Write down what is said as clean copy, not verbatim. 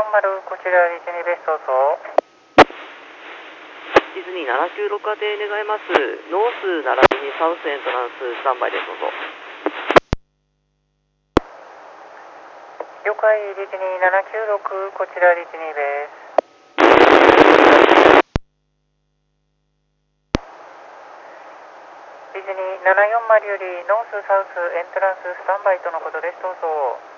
740、こちらディズニーベースどうぞ。 ディズニー796宛て願います。ノース並びにサウスエントランススタンバイです。どうぞ。 了解、ディズニー796、こちらディズニーベース。ディズニー740よりノースサウスエントランススタンバイとのことです。どうぞ。